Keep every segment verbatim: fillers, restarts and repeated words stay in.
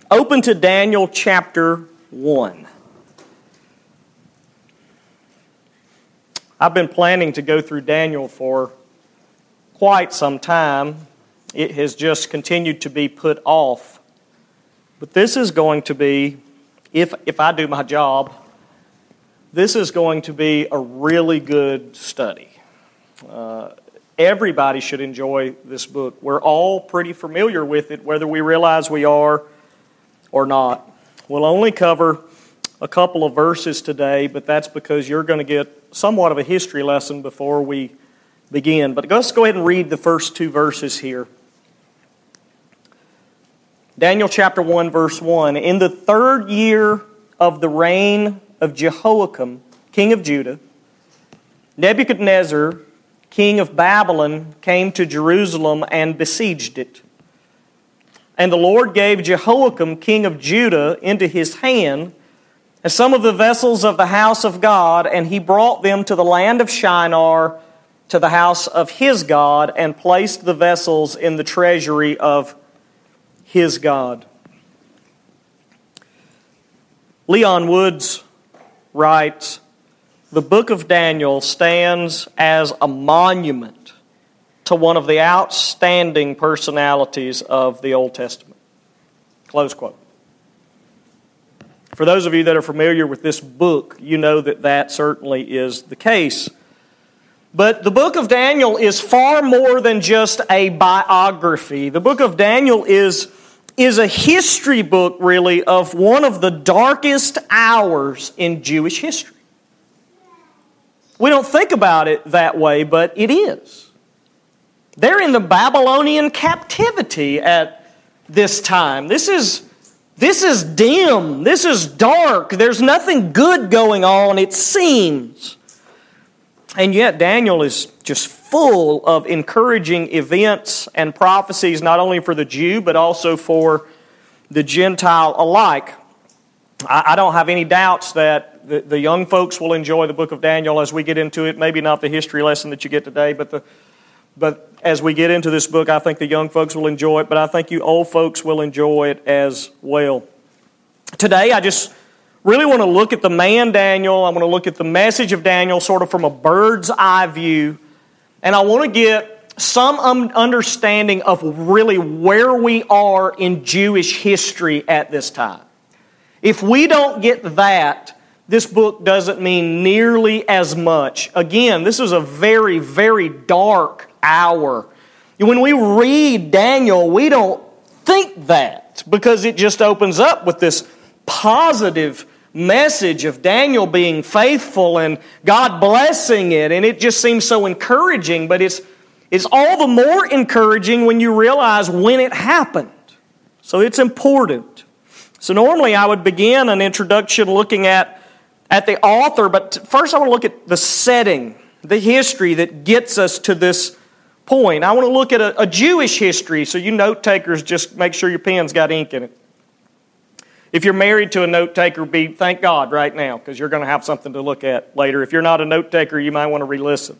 Open to Daniel chapter one. I've been planning to go through Daniel for quite some time. It has just continued to be put off. But this is going to be, if, if I do my job, this is going to be a really good study. Uh, everybody should enjoy this book. We're all pretty familiar with it, whether we realize we are or not. We'll only cover a couple of verses today, but that's because you're going to get somewhat of a history lesson before we begin. But let's go ahead and read the first two verses here. Daniel chapter one, verse one. In the third year of the reign of Jehoiakim, king of Judah, Nebuchadnezzar, king of Babylon, came to Jerusalem and besieged it. And the Lord gave Jehoiakim, king of Judah, into his hand, and some of the vessels of the house of God, and he brought them to the land of Shinar, to the house of his God, and placed the vessels in the treasury of his God. Leon Woods writes, the book of Daniel stands as a monument to one of the outstanding personalities of the Old Testament. Close quote. For those of you that are familiar with this book, you know that that certainly is the case. But the book of Daniel is far more than just a biography. The book of Daniel is, is a history book, really, of one of the darkest hours in Jewish history. We don't think about it that way, but it is. They're in the Babylonian captivity at this time. This is This is dim. This is dark. There's nothing good going on, it seems. And yet Daniel is just full of encouraging events and prophecies, not only for the Jew, but also for the Gentile alike. I don't have any doubts that the, the young folks will enjoy the book of Daniel as we get into it. Maybe not the history lesson that you get today, but the But as we get into this book, I think the young folks will enjoy it, but I think you old folks will enjoy it as well. Today, I just really want to look at the man Daniel. I want to look at the message of Daniel sort of from a bird's eye view, and I want to get some understanding of really where we are in Jewish history at this time. If we don't get that, this book doesn't mean nearly as much. Again, this is a very, very dark hour. When we read Daniel, we don't think that because it just opens up with this positive message of Daniel being faithful and God blessing it, and it just seems so encouraging, but it's, it's all the more encouraging when you realize when it happened. So it's important. So normally I would begin an introduction looking at at the author, but first I want to look at the setting, the history that gets us to this point. I want to look at a, a Jewish history, so you note takers, just make sure your pen's got ink in it. If you're married to a note taker, be thank God right now, because you're going to have something to look at later. If you're not a note taker, you might want to re-listen.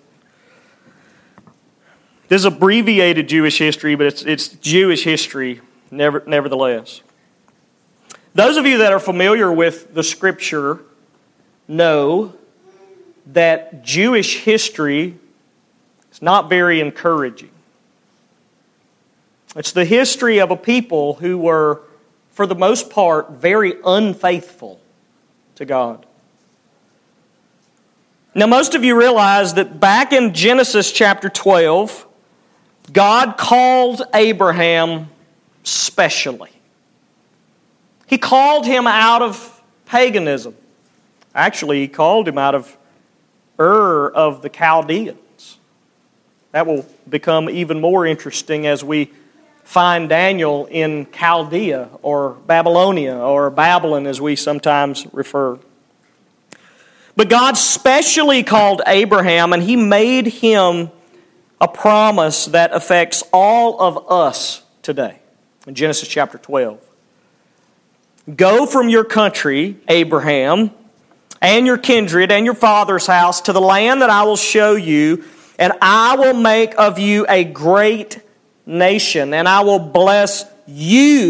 This is abbreviated Jewish history, but it's, it's Jewish history never, nevertheless. Those of you that are familiar with the Scripture know that Jewish history is not very encouraging. It's the history of a people who were, for the most part, very unfaithful to God. Now, most of you realize that back in Genesis chapter twelve, God called Abraham specially. He called him out of paganism. Actually, he called him out of Ur of the Chaldeans. That will become even more interesting as we find Daniel in Chaldea or Babylonia or Babylon as we sometimes refer. But God specially called Abraham, and He made him a promise that affects all of us today. In Genesis chapter twelve. Go from your country, Abraham, and your kindred and your father's house to the land that I will show you, and I will make of you a great nation, and I will bless you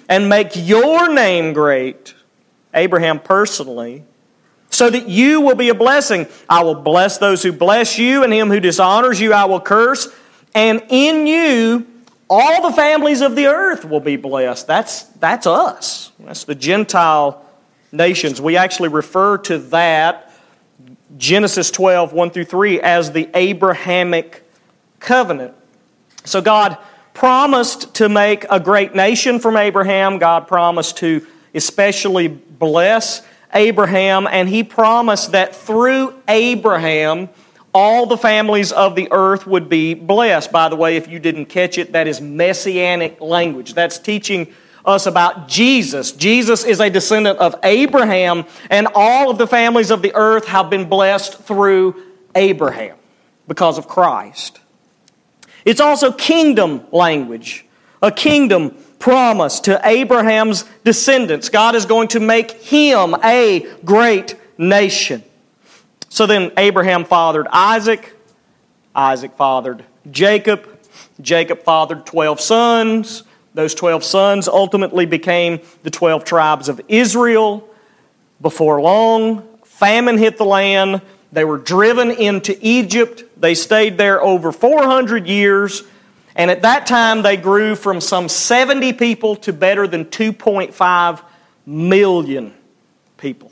and make your name great, Abraham personally, so that you will be a blessing. I will bless those who bless you, and him who dishonors you I will curse. And in you, all the families of the earth will be blessed. That's, that's us. That's the Gentile nations. We actually refer to that, Genesis twelve, one through three, as the Abrahamic covenant. So God promised to make a great nation from Abraham. God promised to especially bless Abraham, and He promised that through Abraham, all the families of the earth would be blessed. By the way, if you didn't catch it, that is messianic language. That's teaching us about Jesus. Jesus is a descendant of Abraham, and all of the families of the earth have been blessed through Abraham because of Christ. It's also kingdom language, a kingdom promise to Abraham's descendants. God is going to make him a great nation. So then Abraham fathered Isaac, Isaac fathered Jacob, Jacob fathered twelve sons. Those twelve sons ultimately became the twelve tribes of Israel. Before long, famine hit the land. They were driven into Egypt. They stayed there over four hundred years. And at that time, they grew from some seventy people to better than two point five million people.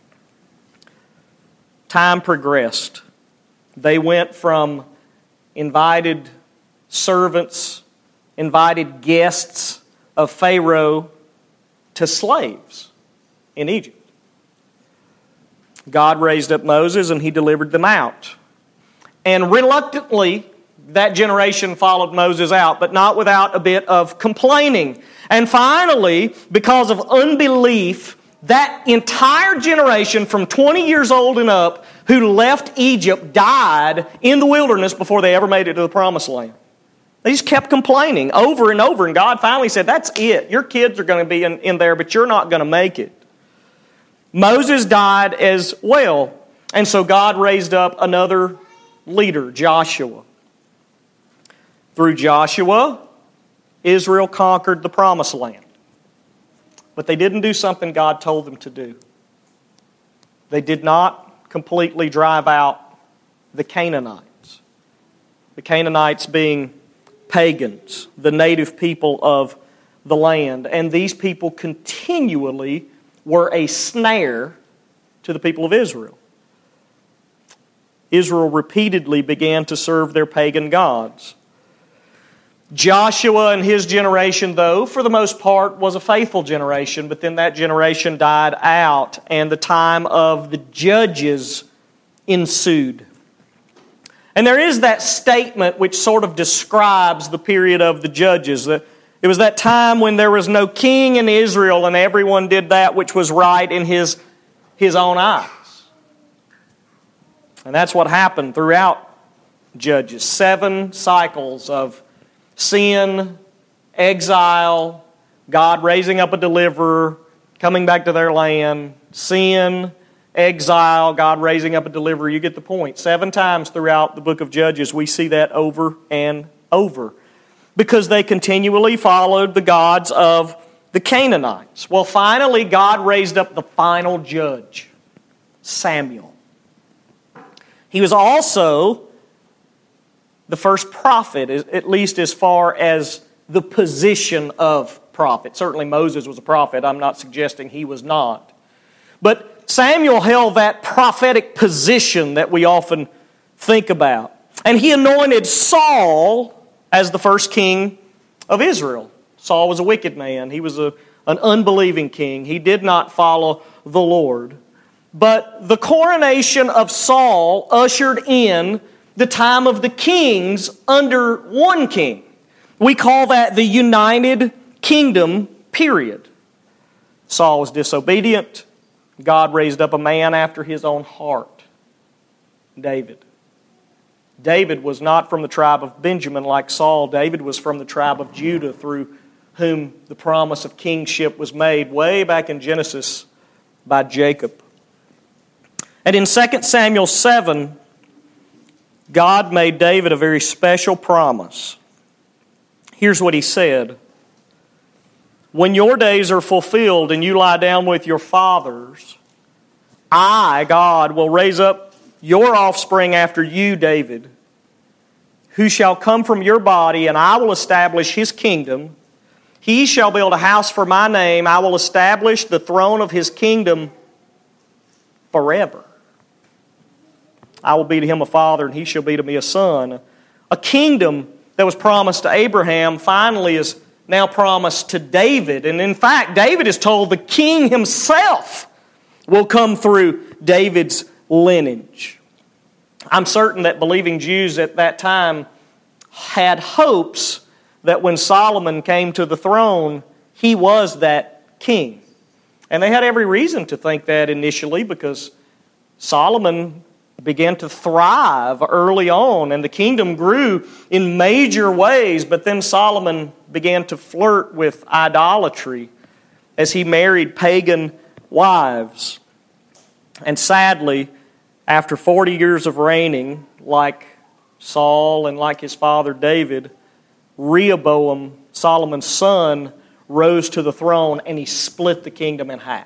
Time progressed. They went from invited servants, invited guests of Pharaoh to slaves in Egypt. God raised up Moses and He delivered them out. And reluctantly, that generation followed Moses out, but not without a bit of complaining. And finally, because of unbelief, that entire generation from twenty years old and up who left Egypt died in the wilderness before they ever made it to the Promised Land. They just kept complaining over and over, and God finally said, that's it. Your kids are going to be in, in there, but you're not going to make it. Moses died as well, and so God raised up another leader, Joshua. Through Joshua, Israel conquered the Promised Land. But they didn't do something God told them to do. They did not completely drive out the Canaanites. The Canaanites being pagans, the native people of the land. And these people continually were a snare to the people of Israel. Israel repeatedly began to serve their pagan gods. Joshua and his generation, though, for the most part, was a faithful generation, but then that generation died out, and the time of the judges ensued. And there is that statement which sort of describes the period of the judges. It was that time when there was no king in Israel, and everyone did that which was right in his, his own eyes. And that's what happened throughout Judges. Seven cycles of sin, exile, God raising up a deliverer, coming back to their land, sin, exile, God raising up a deliverer. You get the point. Seven times throughout the book of Judges, we see that over and over. Because they continually followed the gods of the Canaanites. Well, finally, God raised up the final judge, Samuel. He was also the first prophet, at least as far as the position of prophet. Certainly Moses was a prophet. I'm not suggesting he was not. But Samuel held that prophetic position that we often think about. And he anointed Saul as the first king of Israel. Saul was a wicked man. He was a, an unbelieving king. He did not follow the Lord. But the coronation of Saul ushered in the time of the kings under one king. We call that the United Kingdom period. Saul was disobedient. God raised up a man after His own heart, David. David was not from the tribe of Benjamin like Saul. David was from the tribe of Judah, through whom the promise of kingship was made way back in Genesis by Jacob. And in Second Samuel seven, God made David a very special promise. Here's what He said. when your days are fulfilled and you lie down with your fathers, I, God, will raise up your offspring after you, David, who shall come from your body, and I will establish his kingdom. He shall build a house for my name. I will establish the throne of his kingdom forever. I will be to him a father, and he shall be to me a son. A kingdom that was promised to Abraham finally is now promised to David. And in fact, David is told the king himself will come through David's lineage. I'm certain that believing Jews at that time had hopes that when Solomon came to the throne, he was that king. And they had every reason to think that initially, because Solomon began to thrive early on, and the kingdom grew in major ways, but then Solomon began to flirt with idolatry as he married pagan wives. And sadly, after forty years of reigning, like Saul and like his father David, Rehoboam, Solomon's son, rose to the throne and he split the kingdom in half.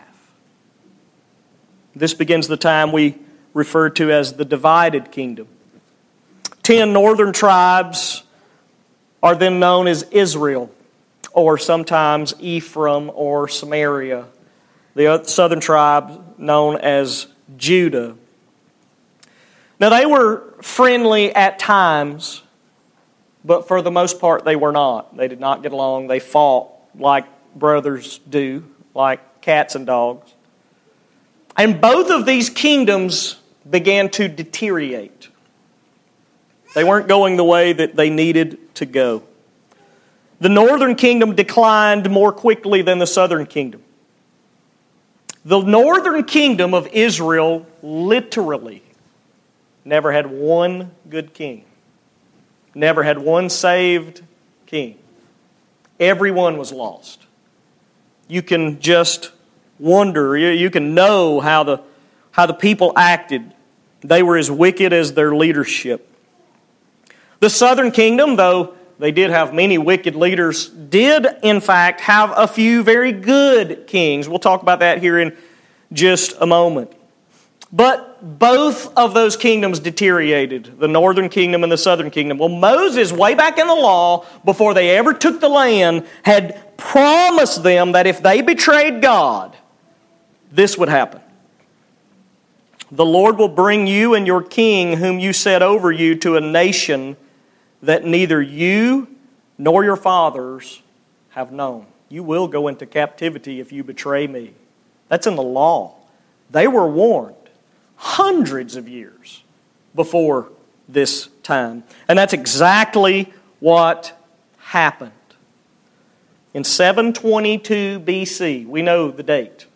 This begins the time we refer to as the divided kingdom. Ten northern tribes are then known as Israel, or sometimes Ephraim or Samaria. The southern tribe known as Judah. Now they were friendly at times, but for the most part they were not. They did not get along. They fought like brothers do, like cats and dogs. And both of these kingdoms began to deteriorate. They weren't going the way that they needed to go. The northern kingdom declined more quickly than the southern kingdom. The northern kingdom of Israel literally never had one good king. Never had one saved king. Everyone was lost. You can just wonder, you can know how the, how the people acted. They were as wicked as their leadership. The southern kingdom, though they did have many wicked leaders, did in fact have a few very good kings. We'll talk about that here in just a moment. But both of those kingdoms deteriorated, the northern kingdom and the southern kingdom. Well, Moses, way back in the law, before they ever took the land, had promised them that if they betrayed God, this would happen. The Lord will bring you and your king, whom you set over you, to a nation that neither you nor your fathers have known. You will go into captivity if you betray me. That's in the law. They were warned hundreds of years before this time. And that's exactly what happened. In seven twenty-two B C, we know the date,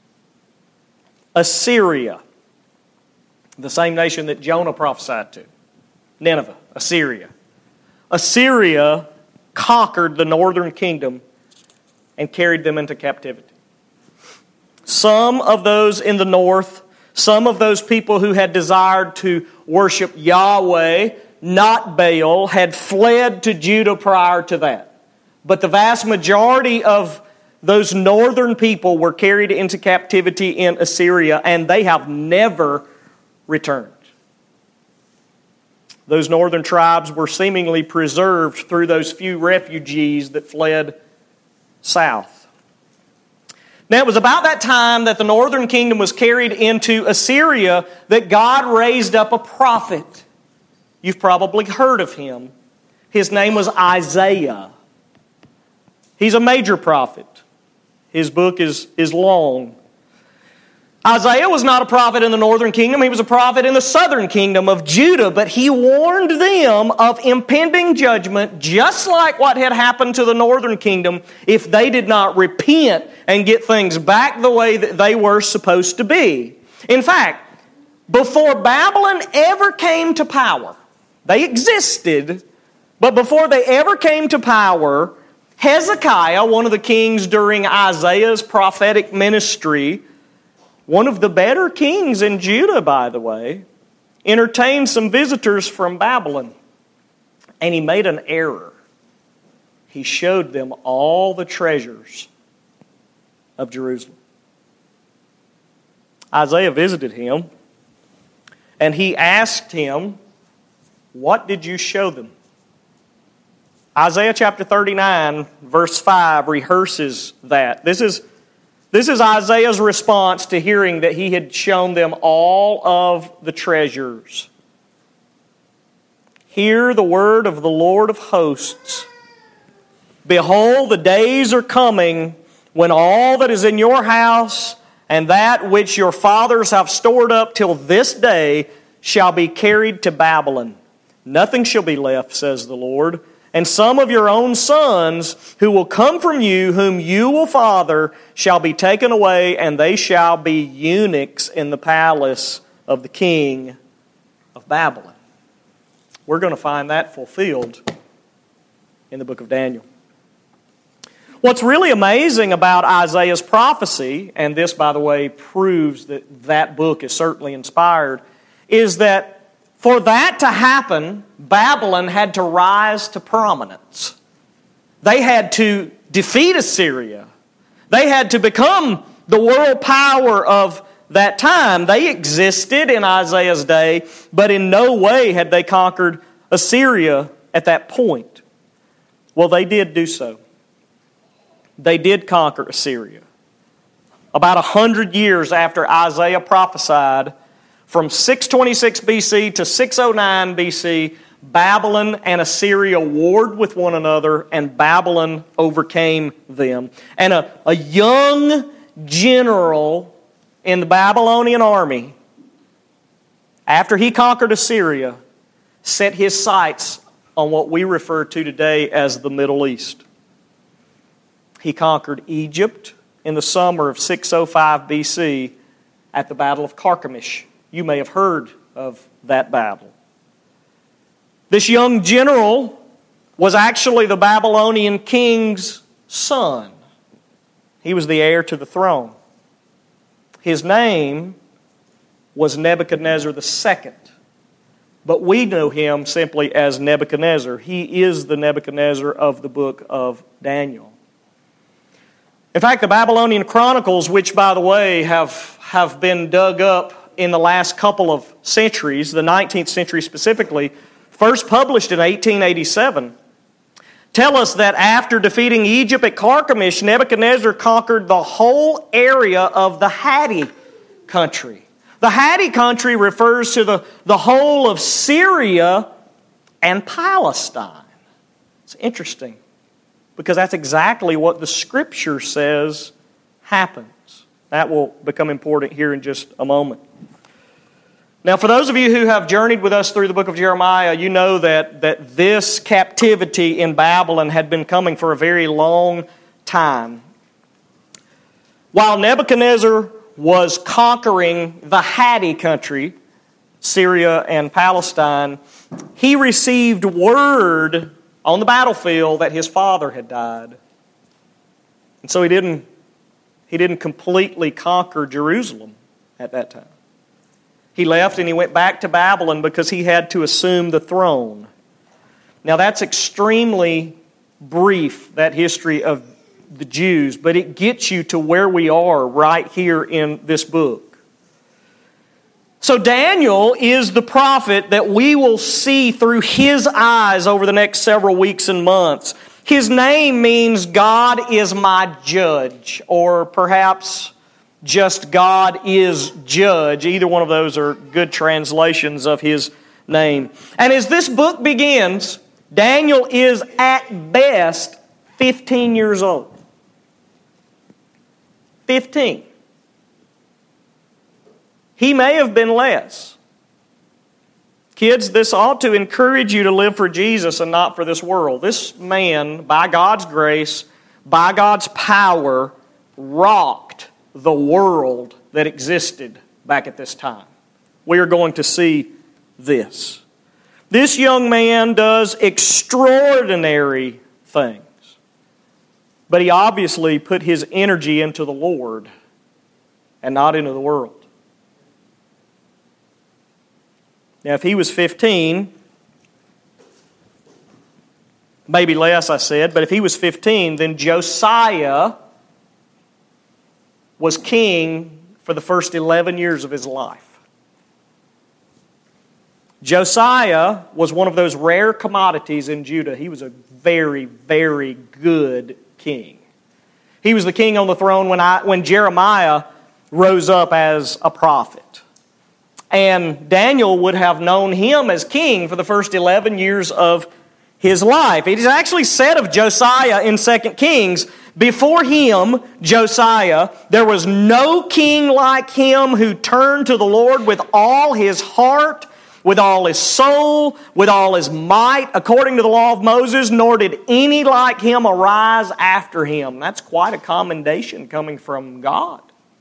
Assyria, the same nation that Jonah prophesied to, Nineveh, Assyria. Assyria conquered the northern kingdom and carried them into captivity. Some of those in the north, some of those people who had desired to worship Yahweh, not Baal, had fled to Judah prior to that. But the vast majority of those northern people were carried into captivity in Assyria, and they have never returned. Those northern tribes were seemingly preserved through those few refugees that fled south. Now, it was about that time that the northern kingdom was carried into Assyria that God raised up a prophet. You've probably heard of him. His name was Isaiah. He's a major prophet. His book is, is long. Isaiah was not a prophet in the northern kingdom. He was a prophet in the southern kingdom of Judah. But he warned them of impending judgment, just like what had happened to the northern kingdom, if they did not repent and get things back the way that they were supposed to be. In fact, before Babylon ever came to power, they existed, but before they ever came to power, Hezekiah, one of the kings during Isaiah's prophetic ministry, one of the better kings in Judah, by the way, entertained some visitors from Babylon. And he made an error. He showed them all the treasures of Jerusalem. Isaiah visited him, and he asked him, "What did you show them?" Isaiah chapter thirty-nine, verse five, rehearses that. This is, this is Isaiah's response to hearing that he had shown them all of the treasures. "Hear the word of the Lord of hosts. Behold, the days are coming when all that is in your house and that which your fathers have stored up till this day shall be carried to Babylon. Nothing shall be left, says the Lord. And some of your own sons who will come from you, whom you will father, shall be taken away, and they shall be eunuchs in the palace of the king of Babylon." We're going to find that fulfilled in the book of Daniel. What's really amazing about Isaiah's prophecy, and this, by the way, proves that that book is certainly inspired, is that for that to happen, Babylon had to rise to prominence. They had to defeat Assyria. They had to become the world power of that time. They existed in Isaiah's day, but in no way had they conquered Assyria at that point. Well, they did do so. They did conquer Assyria. About a hundred years after Isaiah prophesied, from six twenty-six B C to six oh nine B C, Babylon and Assyria warred with one another, and Babylon overcame them. And a, a young general in the Babylonian army, after he conquered Assyria, set his sights on what we refer to today as the Middle East. He conquered Egypt in the summer of six oh five B C at the Battle of Carchemish. You may have heard of that battle. This young general was actually the Babylonian king's son. He was the heir to the throne. His name was Nebuchadnezzar the Second, but we know him simply as Nebuchadnezzar. He is the Nebuchadnezzar of the book of Daniel. In fact, the Babylonian Chronicles, which, by the way, have, have been dug up in the last couple of centuries, the nineteenth century specifically, first published in eighteen eighty-seven, tell us that after defeating Egypt at Carchemish, Nebuchadnezzar conquered the whole area of the Hatti country. The Hatti country refers to the, the whole of Syria and Palestine. It's interesting, because that's exactly what the Scripture says happens. That will become important here in just a moment. Now, for those of you who have journeyed with us through the book of Jeremiah, you know that, that this captivity in Babylon had been coming for a very long time. While Nebuchadnezzar was conquering the Hatti country, Syria and Palestine, he received word on the battlefield that his father had died. And so he didn't, he didn't completely conquer Jerusalem at that time. He left and he went back to Babylon because he had to assume the throne. Now that's extremely brief, that history of the Jews, but it gets you to where we are right here in this book. So Daniel is the prophet that we will see through his eyes over the next several weeks and months. His name means God is my judge, or perhaps just God is judge. Either one of those are good translations of his name. And as this book begins, Daniel is at best fifteen years old. fifteen. He may have been less. Kids, this ought to encourage you to live for Jesus and not for this world. This man, by God's grace, by God's power, rocked the world that existed back at this time. We are going to see this. This young man does extraordinary things, but he obviously put his energy into the Lord and not into the world. Now, if he was fifteen, maybe less, I said, but if he was fifteen, then Josiah was king for the first eleven years of his life. Josiah was one of those rare commodities in Judah. He was a very, very good king. He was the king on the throne when, I, when Jeremiah rose up as a prophet. And Daniel would have known him as king for the first eleven years of his life. It is actually said of Josiah in Second Kings, before him, Josiah, there was no king like him who turned to the Lord with all his heart, with all his soul, with all his might, according to the law of Moses, nor did any like him arise after him. That's quite a commendation coming from God.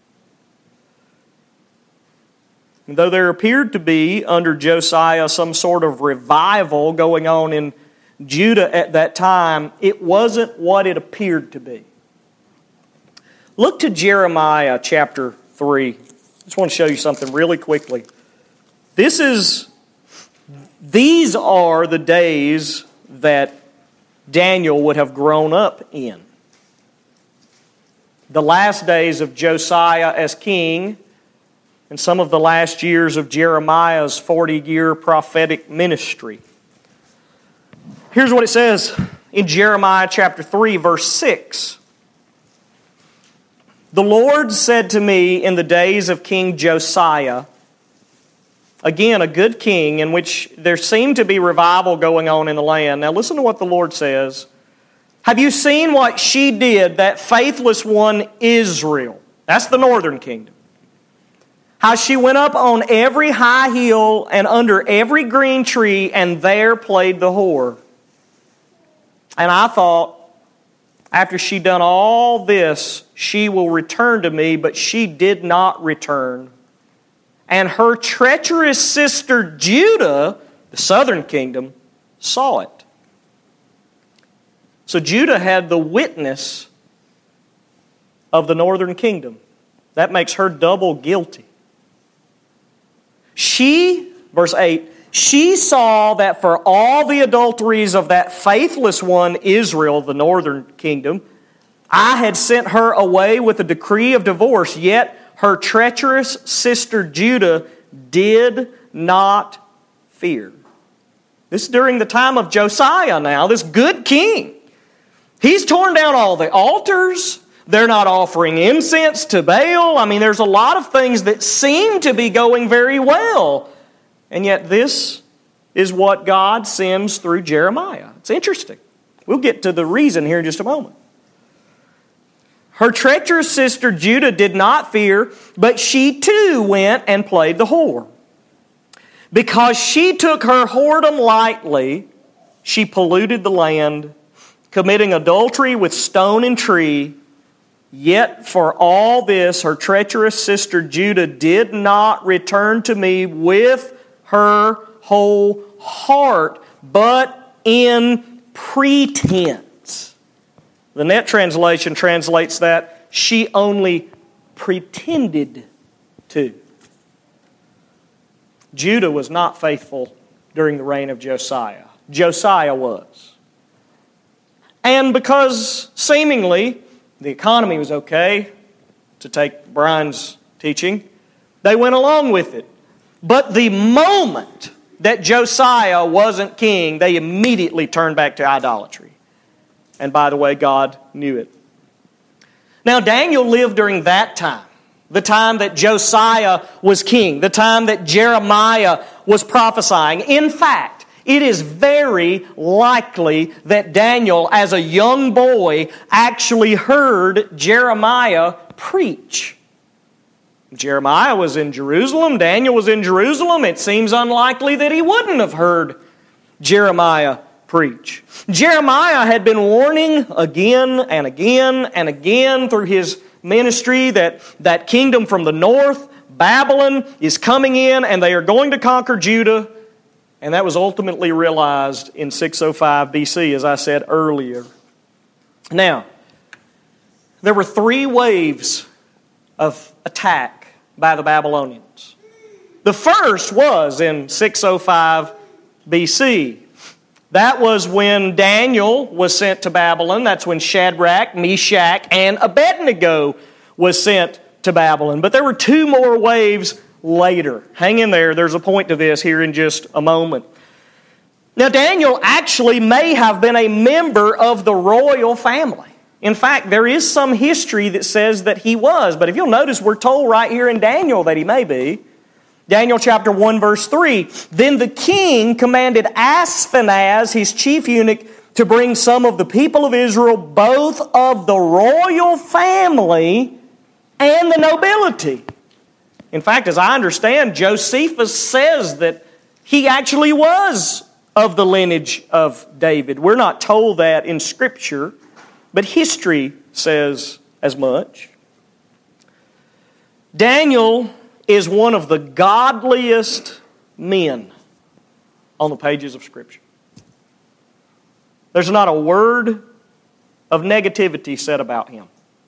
And though there appeared to be, under Josiah, some sort of revival going on in Judah at that time, it wasn't what it appeared to be. Look to Jeremiah chapter three. I just want to show you something really quickly. This is, these are the days that Daniel would have grown up in. The last days of Josiah as king, and some of the last years of Jeremiah's forty-year prophetic ministry. Here's what it says in Jeremiah chapter three, verse six. The Lord said to me in the days of King Josiah, again, a good king in which there seemed to be revival going on in the land. Now listen to what the Lord says. Have you seen what she did, that faithless one Israel? That's the northern kingdom. How she went up on every high hill and under every green tree and there played the whore. And I thought, after she'd done all this, she will return to me, but she did not return. And her treacherous sister Judah, the southern kingdom, saw it. So Judah had the witness of the northern kingdom. That makes her double guilty. She, verse eight, she saw that for all the adulteries of that faithless one, Israel, the northern kingdom, I had sent her away with a decree of divorce, yet her treacherous sister Judah did not fear. This is during the time of Josiah now, this good king. He's torn down all the altars. They're not offering incense to Baal. I mean, there's a lot of things that seem to be going very well. And yet this is what God sends through Jeremiah. It's interesting. We'll get to the reason here in just a moment. Her treacherous sister Judah did not fear, but she too went and played the whore. Because she took her whoredom lightly, she polluted the land, committing adultery with stone and tree. Yet for all this, her treacherous sister Judah did not return to me with her whole heart, but in pretense. The Net translation translates that she only pretended to. Judah was not faithful during the reign of Josiah. Josiah was. And because seemingly the economy was okay, to take Brian's teaching, they went along with it. But the moment that Josiah wasn't king, they immediately turned back to idolatry. And by the way, God knew it. Now, Daniel lived during that time, the time that Josiah was king, the time that Jeremiah was prophesying. In fact, it is very likely that Daniel, as a young boy, actually heard Jeremiah preach. Jeremiah was in Jerusalem. Daniel was in Jerusalem. It seems unlikely that he wouldn't have heard Jeremiah preach. Jeremiah had been warning again and again and again through his ministry that that kingdom from the north, Babylon, is coming in and they are going to conquer Judah. And that was ultimately realized in six oh five B C, as I said earlier. Now, there were three waves of attack by the Babylonians. The first was in six oh five B C. That was when Daniel was sent to Babylon. That's when Shadrach, Meshach, and Abednego was sent to Babylon. But there were two more waves later. Hang in there. There's a point to this here in just a moment. Now, Daniel actually may have been a member of the royal family. In fact, there is some history that says that he was. But if you'll notice, we're told right here in Daniel that he may be. Daniel chapter one, verse three. Then the king commanded Ashpenaz, his chief eunuch, to bring some of the people of Israel, both of the royal family and the nobility. In fact, as I understand, Josephus says that he actually was of the lineage of David. We're not told that in Scripture, but history says as much. Daniel is one of the godliest men on the pages of Scripture. There's not a word of negativity said about him.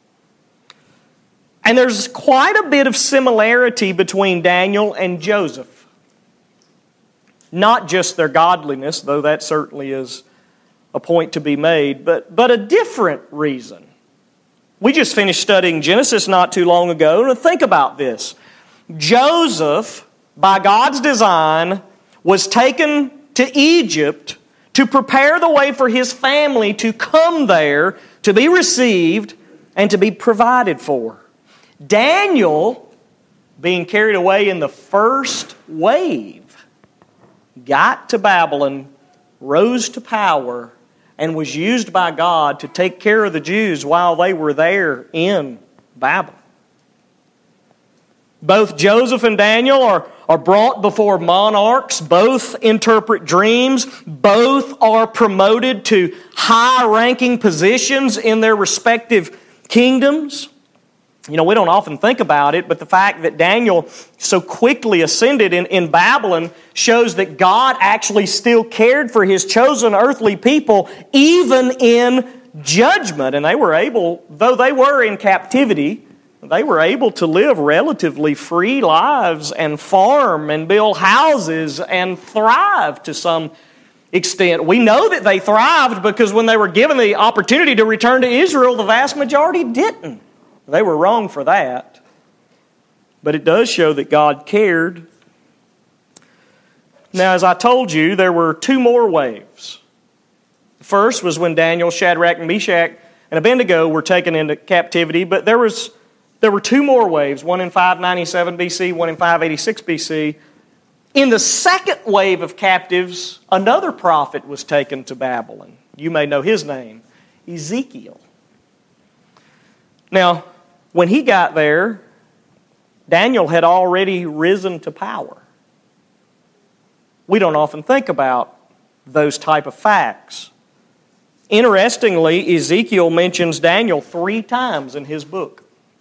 And there's quite a bit of similarity between Daniel and Joseph. Not just their godliness, though that certainly is a point to be made, but, but a different reason. We just finished studying Genesis not too long ago, and think about this. Joseph, by God's design, was taken to Egypt to prepare the way for his family to come there, to be received, and to be provided for. Daniel, being carried away in the first wave, got to Babylon, rose to power, and was used by God to take care of the Jews while they were there in Babylon. Both Joseph and Daniel are, are brought before monarchs. Both interpret dreams. Both are promoted to high-ranking positions in their respective kingdoms. You know, we don't often think about it, but the fact that Daniel so quickly ascended in, in Babylon shows that God actually still cared for His chosen earthly people, even in judgment. And they were able, though they were in captivity, they were able to live relatively free lives and farm and build houses and thrive to some extent. We know that they thrived because when they were given the opportunity to return to Israel, the vast majority didn't. They were wrong for that. But it does show that God cared. Now, as I told you, there were two more waves. The first was when Daniel, Shadrach, and Meshach, and Abednego were taken into captivity, but there was there were two more waves, one in five ninety-seven B C, one in five eighty-six B C. In the second wave of captives, another prophet was taken to Babylon. You may know his name, Ezekiel. Now, when he got there, Daniel had already risen to power. We don't often think about those type of facts. Interestingly, Ezekiel mentions Daniel three times in his book.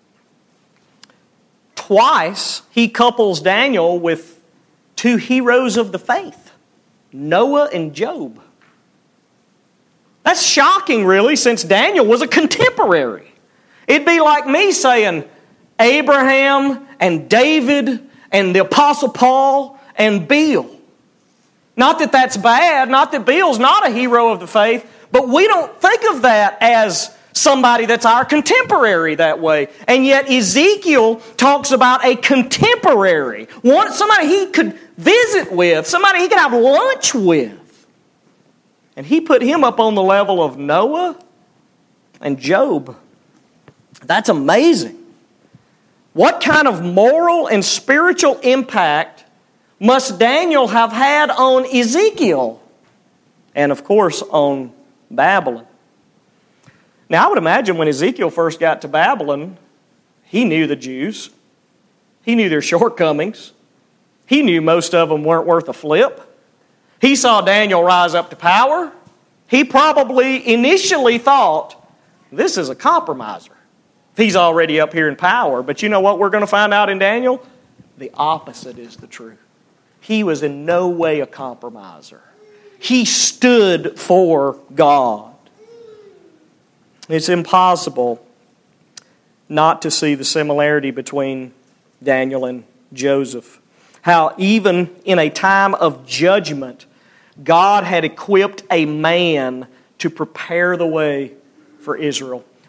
Twice, he couples Daniel with two heroes of the faith, Noah and Job. That's shocking, really, since Daniel was a contemporary. It'd be like me saying Abraham and David and the Apostle Paul and Bill. Not that that's bad, not that Bill's not a hero of the faith, but we don't think of that as somebody that's our contemporary that way. And yet Ezekiel talks about a contemporary, one, somebody he could visit with, somebody he could have lunch with. And he put him up on the level of Noah and Job. That's amazing. What kind of moral and spiritual impact must Daniel have had on Ezekiel? And of course on Babylon. Now I would imagine when Ezekiel first got to Babylon, he knew the Jews. He knew their shortcomings. He knew most of them weren't worth a flip. He saw Daniel rise up to power. He probably initially thought, this is a compromiser. He's already up here in power. But you know what we're going to find out in Daniel? The opposite is the truth. He was in no way a compromiser. He stood for God. It's impossible not to see the similarity between Daniel and Joseph. How even in a time of judgment, God had equipped a man to prepare the way for Israel.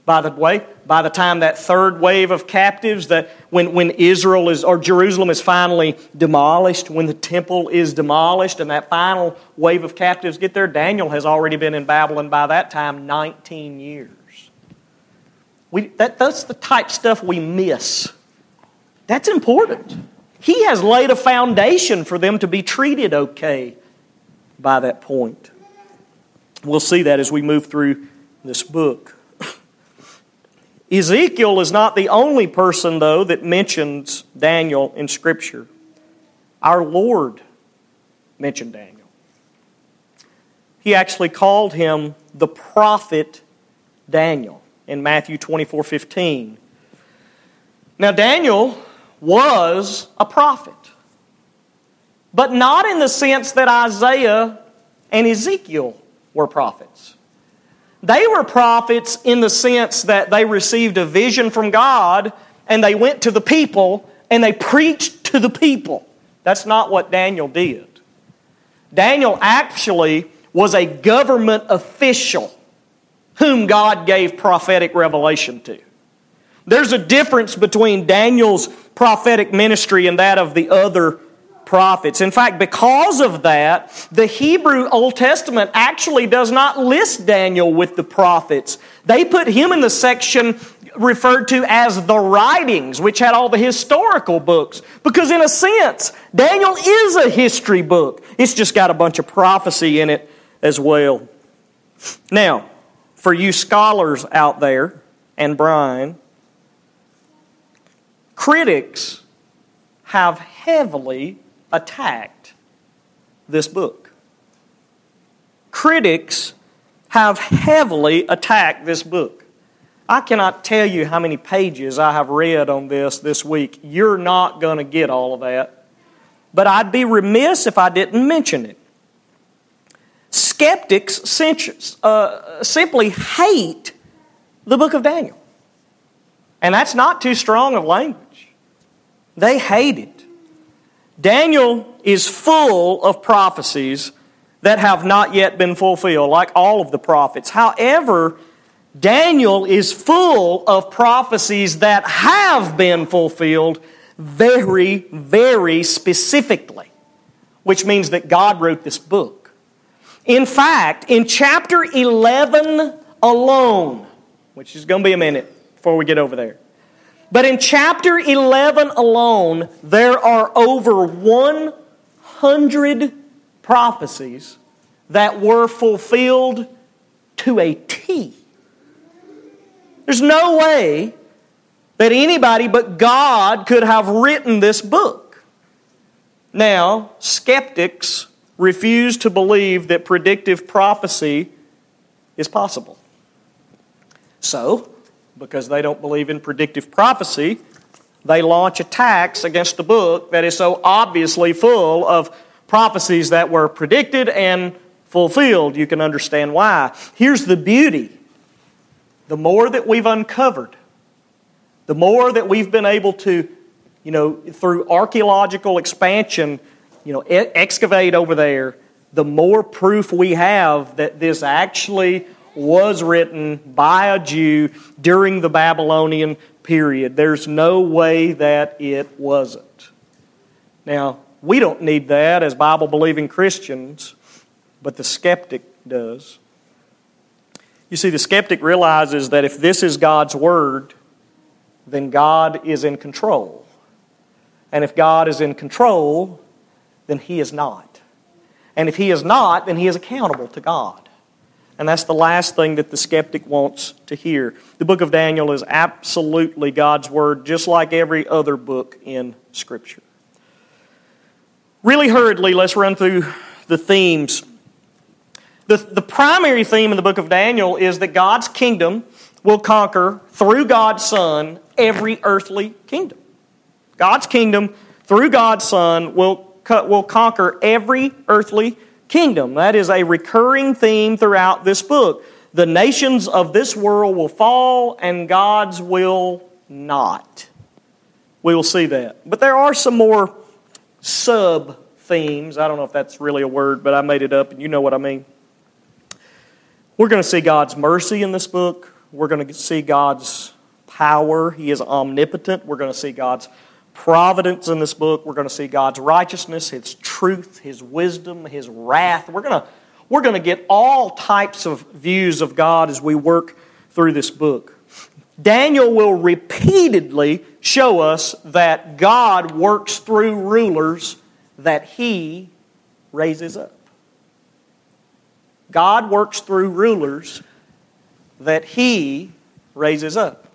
By the way, by the time that third wave of captives, that when, when Israel is, or Jerusalem is finally demolished, when the temple is demolished and that final wave of captives get there, Daniel has already been in Babylon by that time nineteen years. We, that, that's the type of stuff we miss. That's important. He has laid a foundation for them to be treated okay by that point. We'll see that as we move through this book. Ezekiel is not the only person, though, that mentions Daniel in Scripture. Our Lord mentioned Daniel. He actually called him the prophet Daniel in Matthew twenty-four fifteen. Now, Daniel was a prophet, but not in the sense that Isaiah and Ezekiel were prophets. They were prophets in the sense that they received a vision from God and they went to the people and they preached to the people. That's not what Daniel did. Daniel actually was a government official whom God gave prophetic revelation to. There's a difference between Daniel's prophetic ministry and that of the other prophets. In fact, because of that, the Hebrew Old Testament actually does not list Daniel with the prophets. They put him in the section referred to as the writings, which had all the historical books. Because in a sense, Daniel is a history book. It's just got a bunch of prophecy in it as well. Now, for you scholars out there, and Brian, critics have heavily attacked this book. Critics have heavily attacked this book. I cannot tell you how many pages I have read on this this week. You're not going to get all of that. But I'd be remiss if I didn't mention it. Skeptics simply hate the book of Daniel. And that's not too strong of language. They hate it. Daniel is full of prophecies that have not yet been fulfilled, like all of the prophets. However, Daniel is full of prophecies that have been fulfilled very, very specifically, which means that God wrote this book. In fact, in chapter eleven alone, which is going to be a minute before we get over there, but in chapter eleven alone, there are over one hundred prophecies that were fulfilled to a T. There's no way that anybody but God could have written this book. Now, skeptics refuse to believe that predictive prophecy is possible. So, because they don't believe in predictive prophecy, they launch attacks against a book that is so obviously full of prophecies that were predicted and fulfilled. You can understand why. Here's the beauty. The more that we've uncovered, the more that we've been able to, you know, through archaeological expansion, you know, e- excavate over there, the more proof we have that this actually was written by a Jew during the Babylonian period. There's no way that it wasn't. Now, we don't need that as Bible-believing Christians, but the skeptic does. You see, the skeptic realizes that if this is God's Word, then God is in control. And if God is in control, then He is not. And if He is not, then He is accountable to God. And that's the last thing that the skeptic wants to hear. The book of Daniel is absolutely God's Word, just like every other book in Scripture. Really hurriedly, let's run through the themes. The, the primary theme in the book of Daniel is that God's kingdom will conquer, through God's Son, every earthly kingdom. God's kingdom, through God's Son, will, will conquer every earthly kingdom. That is a recurring theme throughout this book. The nations of this world will fall, and God's will not. We will see that. But there are some more sub-themes. I don't know if that's really a word, but I made it up, and you know what I mean. We're going to see God's mercy in this book. we're going to see God's power. He is omnipotent. We're going to see God's providence in this book. We're going to see God's righteousness, His truth, His wisdom, His wrath. We're going to, we're going to get all types of views of God as we work through this book. Daniel will repeatedly show us that God works through rulers that He raises up. God works through rulers that He raises up.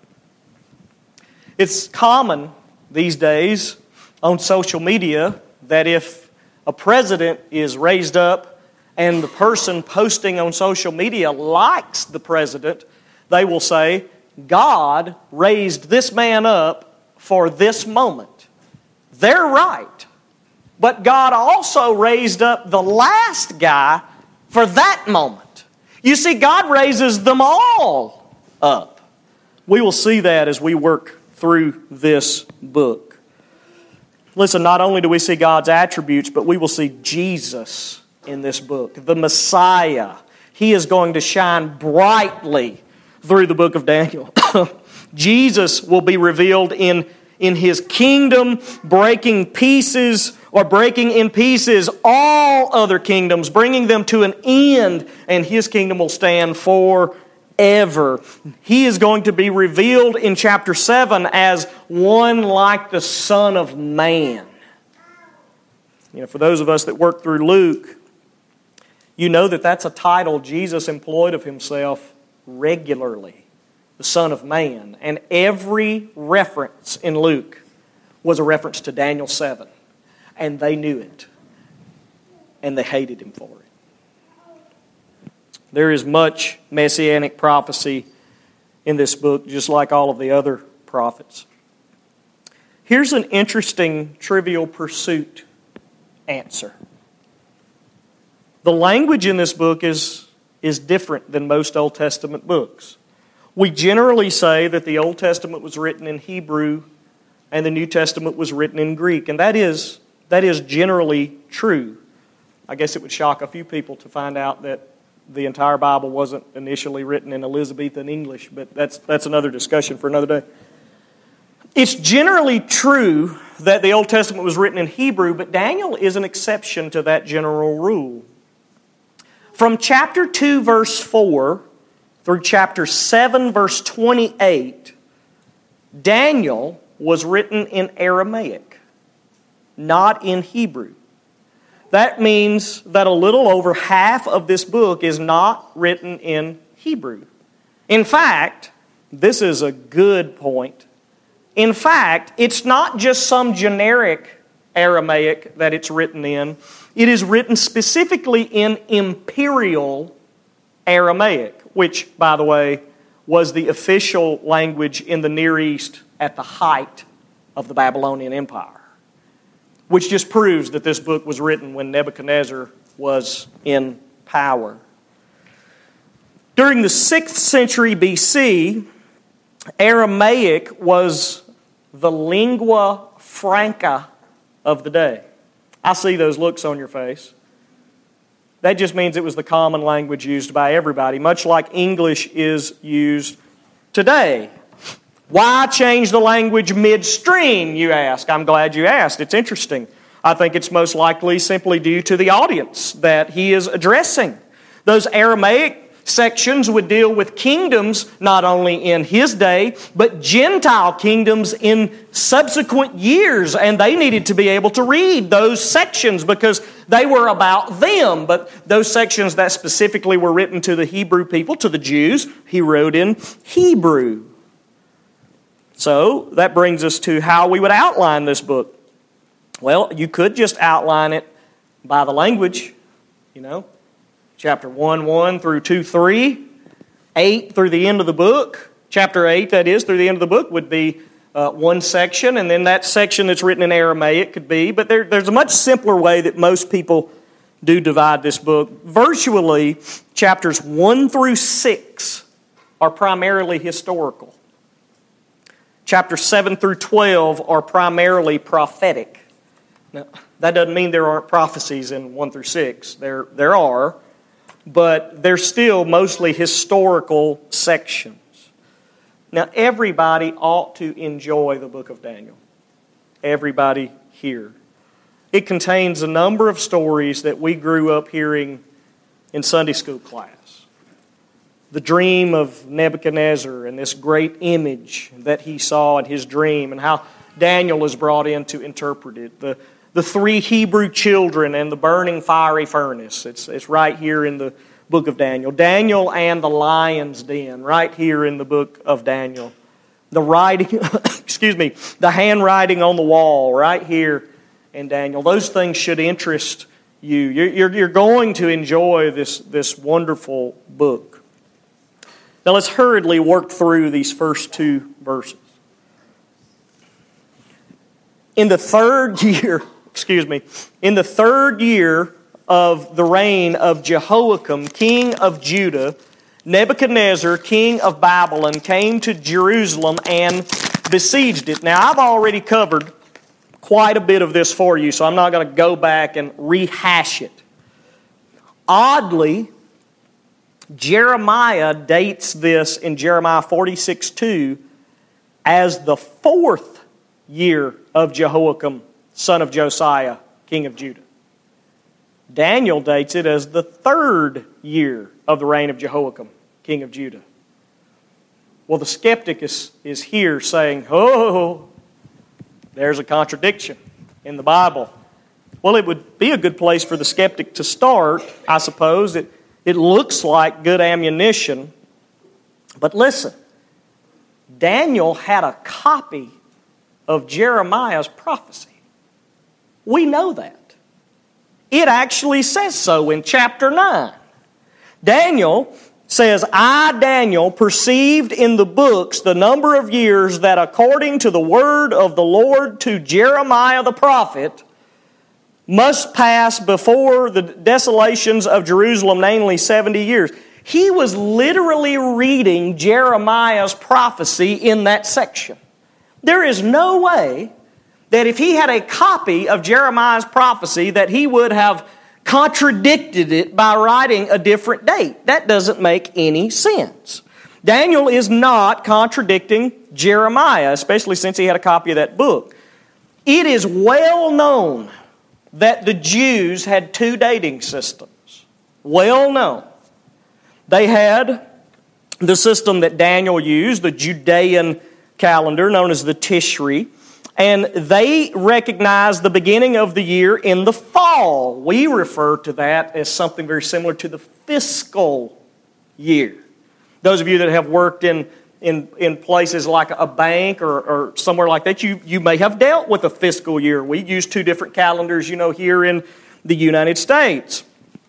It's common these days on social media that if a president is raised up and the person posting on social media likes the president, they will say, God raised this man up for this moment. They're right. But God also raised up the last guy for that moment. You see, God raises them all up. We will see that as we work through this book. Listen, not only do we see God's attributes, but we will see Jesus in this book, the Messiah. He is going to shine brightly through the book of Daniel. Jesus will be revealed in, in His kingdom, breaking pieces or breaking in pieces all other kingdoms, bringing them to an end, and His kingdom will stand forever. He is going to be revealed in chapter seven as one like the Son of Man. You know, for those of us that work through Luke, you know that that's a title Jesus employed of Himself regularly, the Son of Man. And every reference in Luke was a reference to Daniel seven. And they knew it. And they hated Him for it. There is much messianic prophecy in this book, just like all of the other prophets. Here's an interesting Trivial Pursuit answer. The language in this book is, is different than most Old Testament books. We generally say that the Old Testament was written in Hebrew and the New Testament was written in Greek. And that is, that is generally true. I guess it would shock a few people to find out that the entire Bible wasn't initially written in Elizabethan English, but that's, that's another discussion for another day. It's generally true that the Old Testament was written in Hebrew, but Daniel is an exception to that general rule. From chapter two, verse four, through chapter seven, verse twenty-eight, Daniel was written in Aramaic, not in Hebrew. That means that a little over half of this book is not written in Hebrew. In fact, this is a good point. In fact, it's not just some generic Aramaic that it's written in. It is written specifically in Imperial Aramaic, which, by the way, was the official language in the Near East at the height of the Babylonian Empire, which just proves that this book was written when Nebuchadnezzar was in power. During the sixth century B C, Aramaic was the lingua franca of the day. I see those looks on your face. That just means it was the common language used by everybody, much like English is used today. Why change the language midstream, you ask? I'm glad you asked. It's interesting. I think it's most likely simply due to the audience that he is addressing. Those Aramaic sections would deal with kingdoms not only in his day, but Gentile kingdoms in subsequent years. And they needed to be able to read those sections because they were about them. But those sections that specifically were written to the Hebrew people, to the Jews, he wrote in Hebrew. So that brings us to how we would outline this book. Well, you could just outline it by the language, you know. Chapter one, one through two, three, eight through the end of the book. Chapter eight, that is, through the end of the book would be uh, one section, and then that section that's written in Aramaic could be. But there, there's a much simpler way that most people do divide this book. Virtually, chapters one through six are primarily historical. Chapters seven through twelve are primarily prophetic. Now, that doesn't mean there aren't prophecies in one through six. There, there are. But they're still mostly historical sections. Now, everybody ought to enjoy the book of Daniel. Everybody here. It contains a number of stories that we grew up hearing in Sunday school class. The dream of Nebuchadnezzar and this great image that he saw in his dream and how Daniel is brought in to interpret it. The, the three Hebrew children and the burning fiery furnace. It's, it's right here in the book of Daniel. Daniel and the lion's den, right here in the book of Daniel. The writing, excuse me, the handwriting on the wall, right here in Daniel. Those things should interest you. You're, you're, you're going to enjoy this, this wonderful book. Now let's hurriedly work through these first two verses. In the third year, excuse me, in the third year of the reign of Jehoiakim, king of Judah, Nebuchadnezzar, king of Babylon, came to Jerusalem and besieged it. Now, I've already covered quite a bit of this for you, so I'm not going to go back and rehash it. Oddly, Jeremiah dates this in Jeremiah forty-six two as the fourth year of Jehoiakim, son of Josiah, king of Judah. Daniel dates it as the third year of the reign of Jehoiakim, king of Judah. Well, the skeptic is, is here saying, oh, there's a contradiction in the Bible. Well, it would be a good place for the skeptic to start, I suppose. It, it looks like good ammunition. But listen, Daniel had a copy of Jeremiah's prophecy. We know that. It actually says so in chapter nine. Daniel says, I, Daniel, perceived in the books the number of years that according to the word of the Lord to Jeremiah the prophet must pass before the desolations of Jerusalem, namely seventy years. He was literally reading Jeremiah's prophecy in that section. There is no way that if he had a copy of Jeremiah's prophecy that he would have contradicted it by writing a different date. That doesn't make any sense. Daniel is not contradicting Jeremiah, especially since he had a copy of that book. It is well known that the Jews had two dating systems. Well known. They had the system that Daniel used, the Judean calendar known as the Tishri. And they recognize the beginning of the year in the fall. We refer to that as something very similar to the fiscal year. Those of you that have worked in, in, in places like a bank or, or somewhere like that, you, you may have dealt with a fiscal year. We use two different calendars, you know, here in the United States.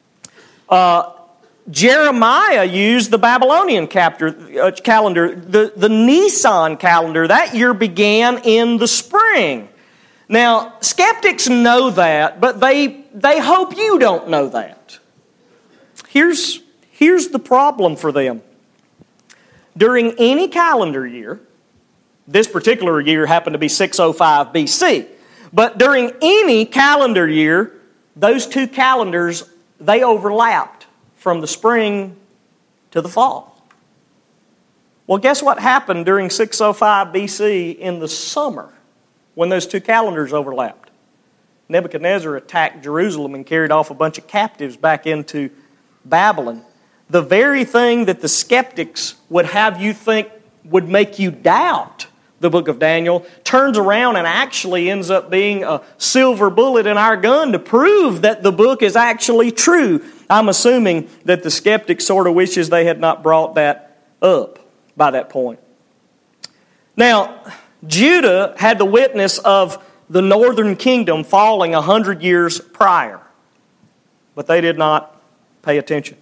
Uh, Jeremiah used the Babylonian uh, calendar, the, the Nisan calendar. That year began in the spring. Now, skeptics know that, but they, they hope you don't know that. Here's, here's the problem for them. During any calendar year, this particular year happened to be six oh five B C, but during any calendar year, those two calendars, they overlapped from the spring to the fall. Well, guess what happened during six oh five B C in the summer when those two calendars overlapped? Nebuchadnezzar attacked Jerusalem and carried off a bunch of captives back into Babylon. The very thing that the skeptics would have you think would make you doubt the book of Daniel turns around and actually ends up being a silver bullet in our gun to prove that the book is actually true. I'm assuming that the skeptic sort of wishes they had not brought that up by that point. Now, Judah had the witness of the northern kingdom falling a hundred years prior, but they did not pay attention.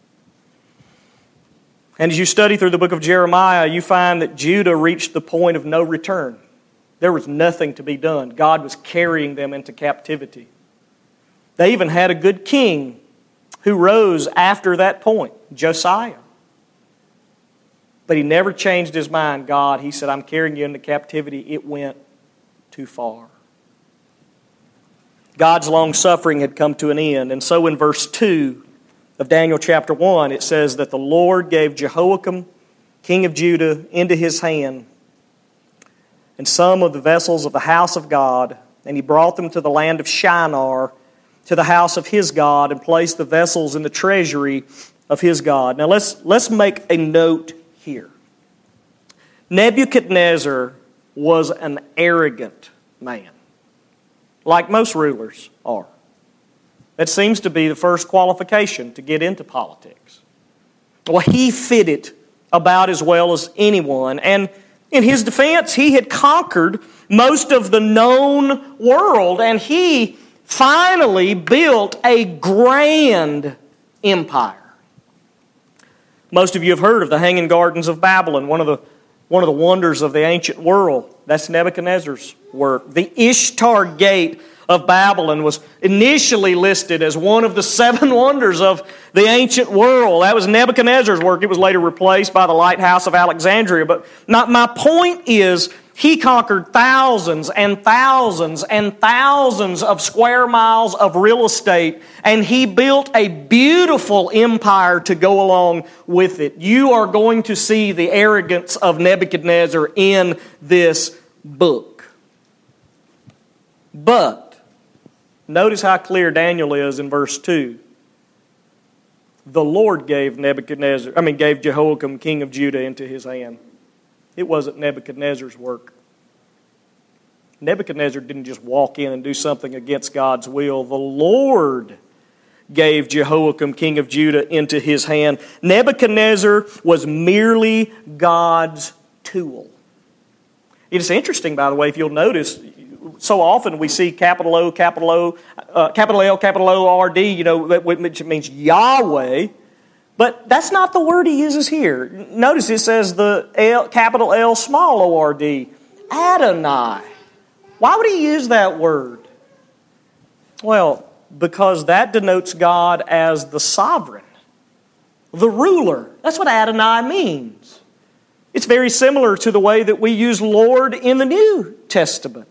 And as you study through the book of Jeremiah, you find that Judah reached the point of no return. There was nothing to be done. God was carrying them into captivity. They even had a good king who rose after that point, Josiah. But he never changed his mind. God, he said, I'm carrying you into captivity. It went too far. God's long suffering had come to an end. And so in verse two of Daniel chapter one, it says that the Lord gave Jehoiakim king of Judah, into his hand, and some of the vessels of the house of God, and he brought them to the land of Shinar, to the house of his God, and placed the vessels in the treasury of his God. Now let's, let's make a note here. Nebuchadnezzar was an arrogant man, like most rulers are. That seems to be the first qualification to get into politics. Well, he fit it about as well as anyone. And in his defense, he had conquered most of the known world, and he finally built a grand empire. Most of you have heard of the Hanging Gardens of Babylon, one of the one of the wonders of the ancient world. That's Nebuchadnezzar's work. The Ishtar Gate of Babylon was initially listed as one of the seven wonders of the ancient world. That was Nebuchadnezzar's work. It was later replaced by the Lighthouse of Alexandria. But not, my point is, he conquered thousands and thousands and thousands of square miles of real estate, and he built a beautiful empire to go along with it. You are going to see the arrogance of Nebuchadnezzar in this book. But notice how clear Daniel is in verse two. The Lord gave Nebuchadnezzar, I mean, gave Jehoiakim, king of Judah, into his hand. It wasn't Nebuchadnezzar's work. Nebuchadnezzar didn't just walk in and do something against God's will. The Lord gave Jehoiakim, king of Judah, into his hand. Nebuchadnezzar was merely God's tool. It's interesting, by the way, if you'll notice, so often we see capital O, capital O, uh, capital L, capital O, R D, you know, which means Yahweh. But that's not the word he uses here. Notice it says the L, capital L, small O R D, Adonai. Why would he use that word? Well, because that denotes God as the sovereign, the ruler. That's what Adonai means. It's very similar to the way that we use Lord in the New Testament.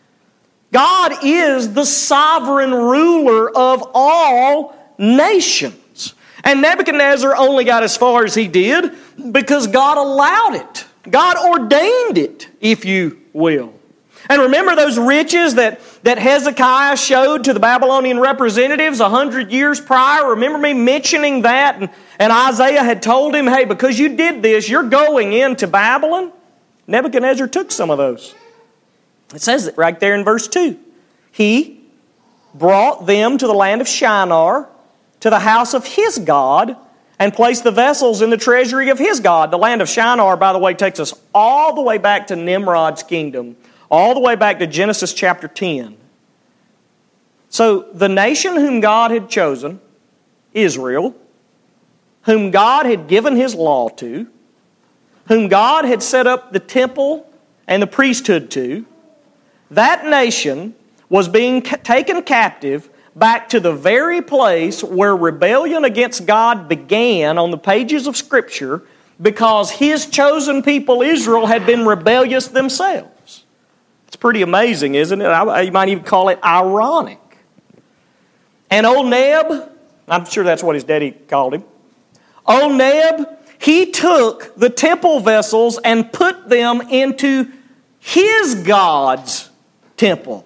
God is the sovereign ruler of all nations. And Nebuchadnezzar only got as far as he did because God allowed it. God ordained it, if you will. And remember those riches that, that Hezekiah showed to the Babylonian representatives a hundred years prior? Remember me mentioning that? And, and Isaiah had told him, hey, because you did this, you're going into Babylon. Nebuchadnezzar took some of those. It says it right there in verse two. He brought them to the land of Shinar, to the house of his God, and placed the vessels in the treasury of his God. The land of Shinar, by the way, takes us all the way back to Nimrod's kingdom, all the way back to Genesis chapter ten. So the nation whom God had chosen, Israel, whom God had given his law to, whom God had set up the temple and the priesthood to, that nation was being taken captive back to the very place where rebellion against God began on the pages of Scripture, because his chosen people, Israel, had been rebellious themselves. It's pretty amazing, isn't it? You might even call it ironic. And old Neb, I'm sure that's what his daddy called him, old Neb, he took the temple vessels and put them into his God's temple.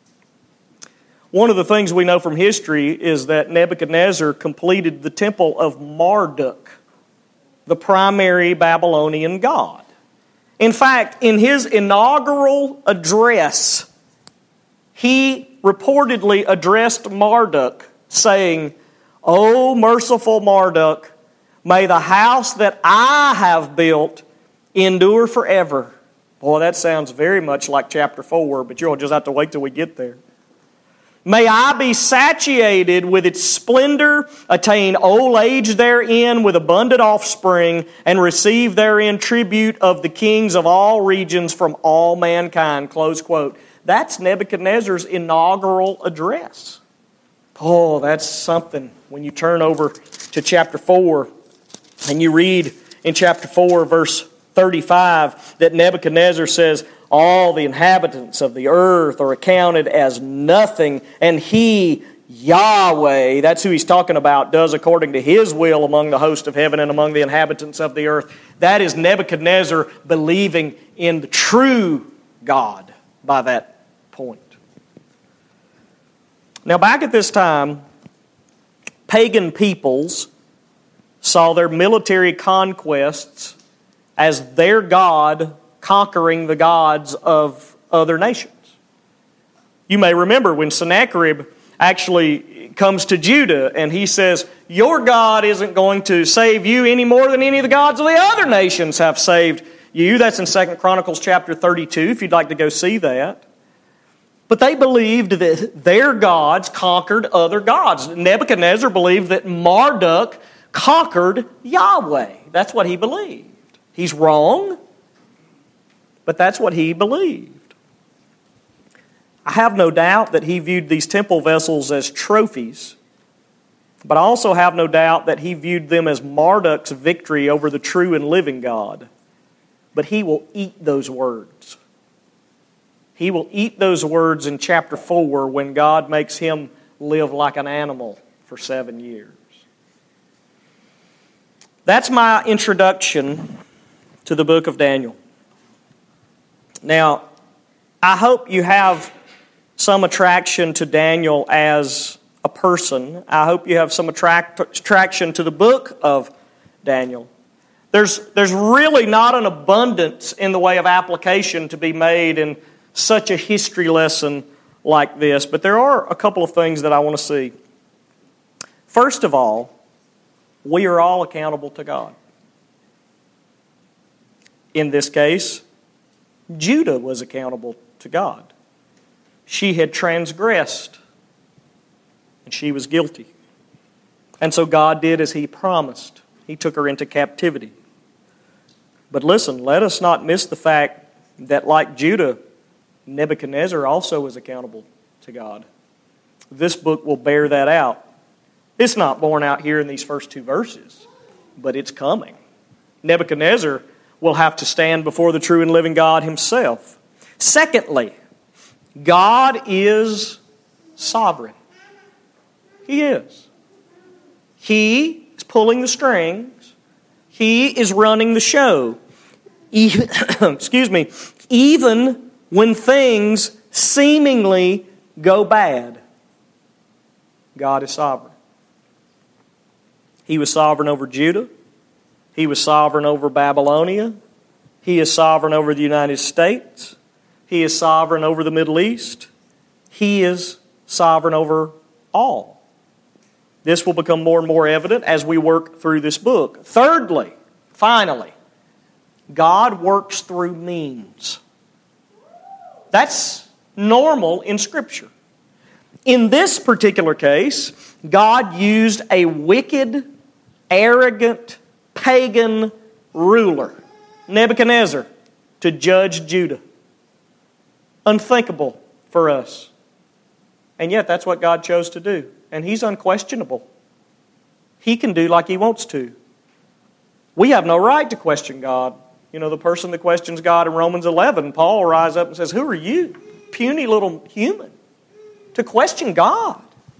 One of the things we know from history is that Nebuchadnezzar completed the temple of Marduk, the primary Babylonian god. In fact, in his inaugural address, he reportedly addressed Marduk saying, "O merciful Marduk, may the house that I have built endure forever." Boy, that sounds very much like chapter four, but you'll just have to wait till we get there. "May I be satiated with its splendor, attain old age therein with abundant offspring, and receive therein tribute of the kings of all regions from all mankind." Close quote. That's Nebuchadnezzar's inaugural address. Oh, that's something. When you turn over to chapter four, and you read in chapter four, verse thirty-five, that Nebuchadnezzar says, "All the inhabitants of the earth are accounted as nothing, and he, Yahweh, that's who he's talking about, does according to his will among the host of heaven and among the inhabitants of the earth. That is Nebuchadnezzar believing in the true God by that point. Now, back at this time, pagan peoples saw their military conquests as their God conquering the gods of other nations. You may remember when Sennacherib actually comes to Judah and he says, your God isn't going to save you any more than any of the gods of the other nations have saved you. That's in Second Chronicles chapter thirty-two, if you'd like to go see that. But they believed that their gods conquered other gods. Nebuchadnezzar believed that Marduk conquered Yahweh. That's what he believed. He's wrong, but that's what he believed. I have no doubt that he viewed these temple vessels as trophies, but I also have no doubt that he viewed them as Marduk's victory over the true and living God. But he will eat those words. He will eat those words in chapter four when God makes him live like an animal for seven years. That's my introduction to the book of Daniel. Now, I hope you have some attraction to Daniel as a person. I hope you have some attract, attraction to the book of Daniel. There's, there's really not an abundance in the way of application to be made in such a history lesson like this, but there are a couple of things that I want to see. First of all, we are all accountable to God. In this case, Judah was accountable to God. She had transgressed, and she was guilty. And so God did as He promised. He took her into captivity. But listen, let us not miss the fact that like Judah, Nebuchadnezzar also was accountable to God. This book will bear that out. It's not borne out here in these first two verses, but it's coming. Nebuchadnezzar will have to stand before the true and living God Himself. Secondly, God is sovereign. He is. He is pulling the strings. He is running the show. Even, excuse me, even when things seemingly go bad, God is sovereign. He was sovereign over Judah. He was sovereign over Babylonia. He is sovereign over the United States. He is sovereign over the Middle East. He is sovereign over all. This will become more and more evident as we work through this book. Thirdly, finally, God works through means. That's normal in Scripture. In this particular case, God used a wicked, arrogant, pagan ruler, Nebuchadnezzar, to judge Judah. Unthinkable for us. And yet that's what God chose to do. And He's unquestionable. He can do like He wants to. We have no right to question God. You know, the person that questions God in Romans eleven, Paul rises up and says, who are you, puny little human, to question God?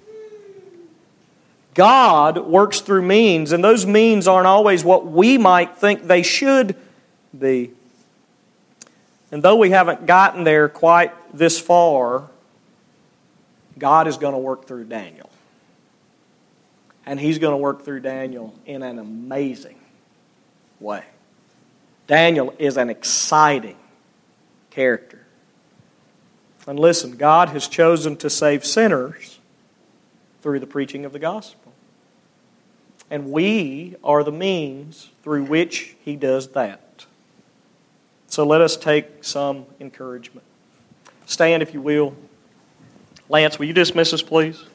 God works through means, and those means aren't always what we might think they should be. And though we haven't gotten there quite this far, God is going to work through Daniel. And He's going to work through Daniel in an amazing way. Daniel is an exciting character. And listen, God has chosen to save sinners through the preaching of the gospel. And we are the means through which He does that. So let us take some encouragement. Stand, if you will. Lance, will you dismiss us, please?